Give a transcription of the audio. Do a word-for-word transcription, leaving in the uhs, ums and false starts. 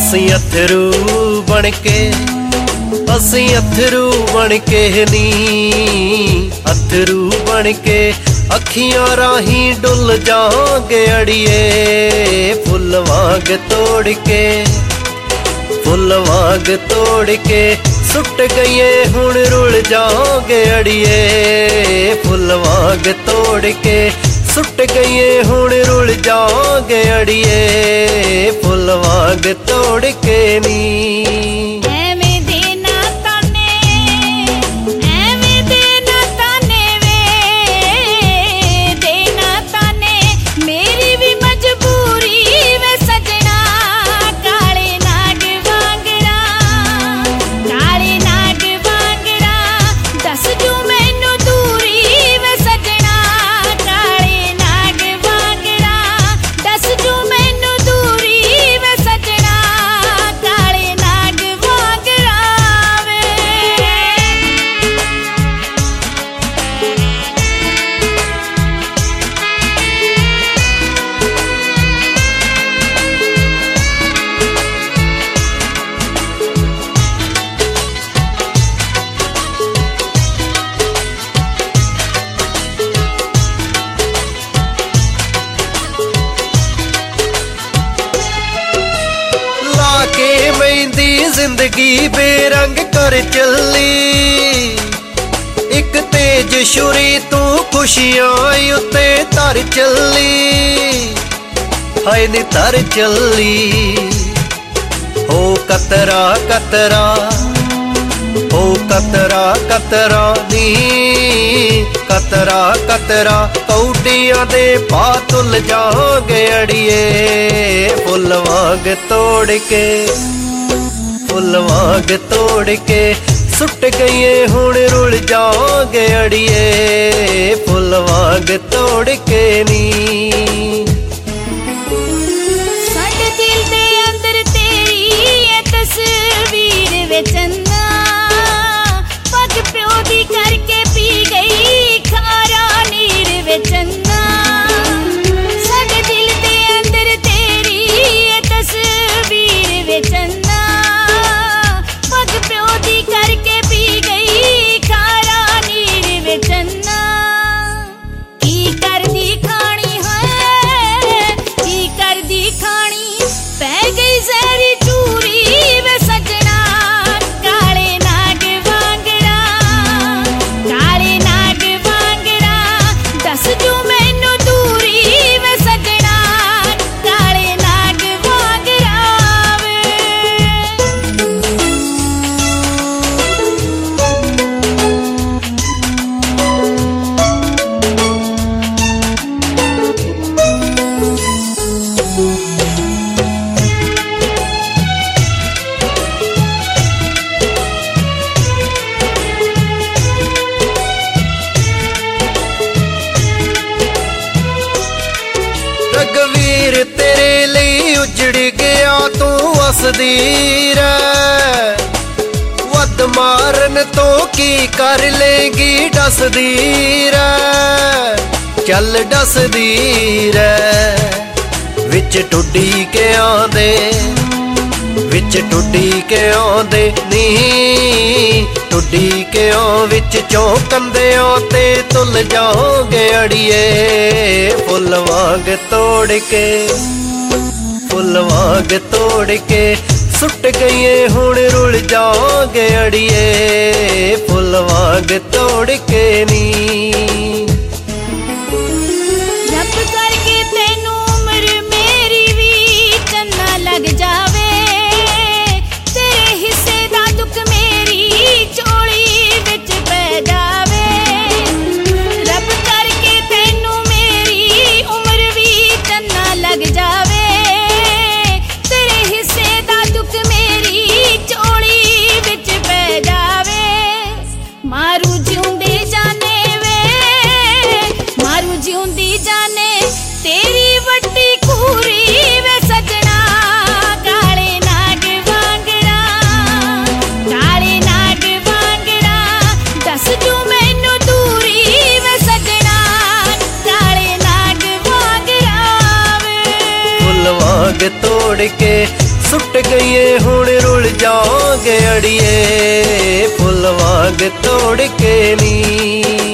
ਅਸੀਂ ਅਥਰੂ ਬਣ ਕੇ ਅਸੀਂ ਅਥਰੂ ਬਣ ਕੇ ਨੀ ਅਥਰੂ ਬਣ ਕੇ ਅੱਖੀਆਂ ਰਾਹੀਂ ਡੁੱਲ ਜਾਵਾਂਗੇ ਅੜੀਏ ਫੁੱਲ ਵਾਂਗ ਤੋੜ ਕੇ ਫੁੱਲ ਵਾਂਗ ਤੋੜ ਕੇ ਸੁੱਟ ਗਈਏ ਹੁਣ ਰੁਲ ਜਾਵਾਂਗੇ ਅੜੀਏ ਫੁੱਲ ਵਾਂਗ ਤੋੜ ਕੇ ਸੁੱਟ ਗਈਏ ਹੁਣ ਰੁਲ ਜਾਵਾਂਗੇ ਅੜੀਏ ਫੁੱਲ ਵਾਂਗ ਤੋੜ ਕੇ ਨੀ ਕੇ ਮਹਿੰਦੀ ਜ਼ਿੰਦਗੀ ਬੇਰੰਗ ਕਰ ਚੱਲੀ ਇੱਕ ਤੇਜ ਛੁਰੀ ਤੂੰ ਖੁਸ਼ੀਆਂ ਉੱਤੇ ਧਰ ਚੱਲੀ ਹਾਏ ਨੀ ਧਰ ਚੱਲੀ ਹੋ ਕਤਰਾ ਕਤਰਾ ਹੋ ਕਤਰਾ ਕਤਰਾ ਨੀ ਕਤਰਾ ਕਤਰਾ ਕੌਡੀਆਂ ਦੇ ਪਾ ਤੁਲ ਜਾਵਾਂਗੇ ਅੜੀਏ ਫੁੱਲ ਵਾਂਗ ਤੋੜ ਕੇ ਫੁੱਲ ਵਾਂਗ ਤੋੜ ਕੇ ਸੁੱਟ ਗਈਏ ਹੁਣ ਰੁਲ ਜਾਵਾਂਗੇ ਅੜੀਏ ਫੁੱਲ ਵਾਂਗ ਤੋੜ ਕੇ ਨੀ ਸਾਡੇ ਦਿਲ ਦੇ ਅੰਦਰ ਤੇਰੀ ਇਹ ਤਸਵੀਰ ਵਿੱਚ ਪੱਗ ਪਿਓ ਦੀ ਕਰਕੇ ਪੀ ਗਈ ਖਾਰਾ ਨੀਰ ਵਿੱਚ ਸਾਡੇ ਦਿਲ ਦੇ ਅੰਦਰ ਤੇਰੀ ਇਹ ਤਸਵੀਰ ਵਿੱਚ ਪੱਗ ਪਿਓ ਦੀ ਕਰਕੇ ਪੀ ਗਈ ਖਾਰਾ ਨੀਰ ਵਿੱਚ ਕੀ ਕਰਦੀ ਖਾਣੀ ਹੈ ਕੀ ਕਰਦੀ ਖਾਣੀ ਪੈ ਗਈ ਜ਼ਹਿਰੀ ਚੂਰੀ ਵੇ ਸਜਣਾ ਕਾਲੇ ਨਾਗ ਵਾਂਗੜਾ ਕਾਲੇ ਨਾਗ ਵਾਂਗੜਾ ਦੱਸ ਜੂ ਮੈਨੂੰ ਦੂਰੀ ਵੇ ਸਜਣਾ ਕਾਲੇ ਨਾਗ ਵਾਂਗੜਾ ਵੇ ਰਘਵੀਰ ਤੇਰੇ ਲਈ ਉਜੜ ਗਿਆ ਤੂੰ ਵਸਦੀ ਰਹਿ ਵੱਧ ਮਾਰਨ ਤੋਂ ਕੀ ਕਰ ਲੇਗੀ ਡਸਦੀ ਰਹਿ ਚੱਲ ਡਸਦੀ ਰਹਿ ਵਿੱਚ ਟੁੱਡੀ ਕੇ ਆਂਦੇ ਵਿੱਚ ਟੁੱਡੀ ਕੇ ਆਉਂਦੇ ਨੀ ਟੁੱਡੀ ਕੇ ਆ ਵਿੱਚ ਚੌਂਕੰਦਿਆਂ ਤੇ ਤੁਲ ਜਾਓਗੇ ਅੜੀਏ ਫੁੱਲ ਵਾਂਗ ਤੋੜ ਕੇ ਫੁੱਲ ਵਾਂਗ ਤੋੜ ਕੇ ਸੁੱਟ ਗਈਏ ਹੁਣ ਰੁਲ ਜਾਓਗੇ ਅੜੀਏ ਫੁੱਲ ਵਾਂਗ ਤੋੜ ਕੇ ਨੀ ਰੱਬ ਕਰਕੇ ਤੈਨੂੰ ਉਮਰ ਮੇਰੀ ਵੀ ਚੰਨਾ ਲੱਗ ਜਾਵੇ ਤੇਰੇ ਹਿੱਸੇ ਦਾ ਦੁੱਖ ਮੇਰੀ ਝੋਲੀ ਵਿੱਚ ਪੈ ਜਾਵੇ ਰੱਬ ਕਰਕੇ ਤੈਨੂੰ ਮੇਰੀ ਉਮਰ ਵੀ ਚੰਨਾ ਲੱਗ ਜਾਵੇ ਤੇਰੇ ਹਿੱਸੇ ਦਾ ਦੁੱਖ ਮੇਰੀ ਝੋਲੀ ਵਿੱਚ ਪੈ ਜਾਵੇ ਮਾਰੂ ਜਿਉਂਦੇ ਜਾਣੇ ਵੇ ਮਾਰੂ ਜਿਉਂਦੀ ਜਾਣੇ ਤੇਰੀ ਵੱਡੀ ਕੂਰੀ ਵੇ ਸਜਣਾ ਕਾਲੇ ਨਾਗ ਵਾਂਗੜਾ ਕਾਲੇ ਨਾਗ ਵਾਂਗੜਾ ਦੱਸ ਜੂ ਮੈਨੂੰ ਦੂਰੀ ਵੇ ਸਜਣਾ ਕਾਲੇ ਨਾਗ ਵਾਂਗੜਾ ਵੇ ਫੁੱਲ ਵਾਂਗ ਤੋੜ ਕੇ ਸੁੱਟ ਗਈਏ ਹੁਣ ਰੁਲ ਜਾਵਾਂਗੇ ਅੜੀਏ ਫੁੱਲ ਵਾਂਗ ਤੋੜ ਕੇ ਨੀ।